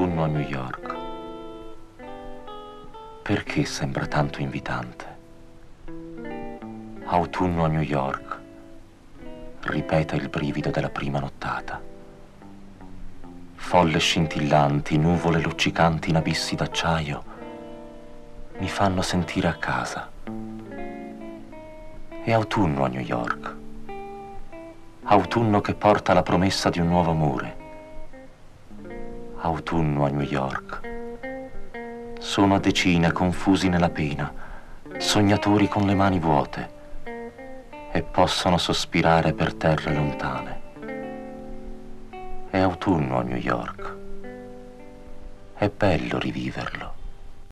Autunno a New York. Perché sembra tanto invitante? Autunno a New York, ripete il brivido della prima nottata. Folle scintillanti, nuvole luccicanti in abissi d'acciaio mi fanno sentire a casa. È autunno a New York. Autunno che porta la promessa di un nuovo amore. Autunno a New York. Sono a decine confusi nella pena, sognatori con le mani vuote, e possono sospirare per terre lontane. È autunno a New York. È bello riviverlo.